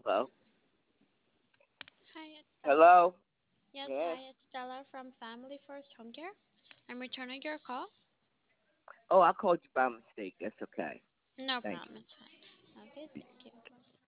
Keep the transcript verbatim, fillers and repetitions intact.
Hello? Hi, it's Stella. Hello? Yes, Yes? hi, it's Stella from Family First Home Care. I'm returning your call. Oh, I called you by mistake. That's okay. No Thank problem, it's fine. Okay,